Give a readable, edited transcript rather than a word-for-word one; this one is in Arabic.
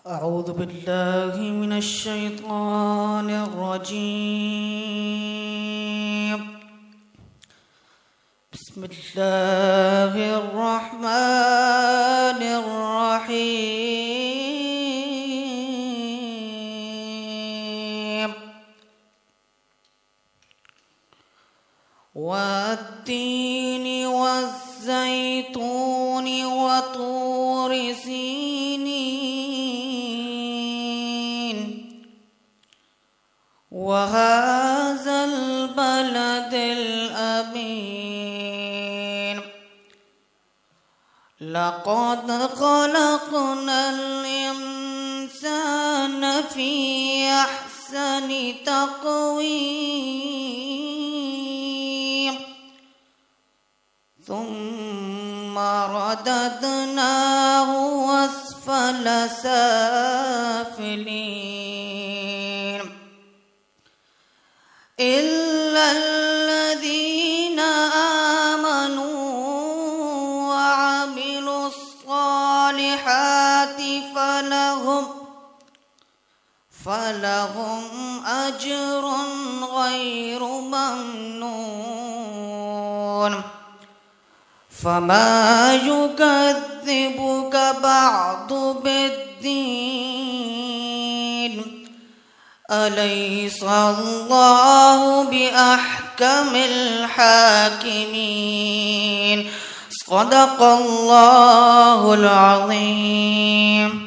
أعوذ بالله من الشيطان الرجيم. بسم الله الرحمن الرحيم. والتين والزيتون وطور سينين وهذا البلد الأمين. لقد خلقنا الإنسان في أحسن تقويم ثم رددناه أسفل سافلين إلا الذين آمنوا وعملوا الصالحات فلهم أجر غير ممنون. فما يكذبك بعد بالدين أليس الله بأحكم الحاكمين. صدق الله العظيم.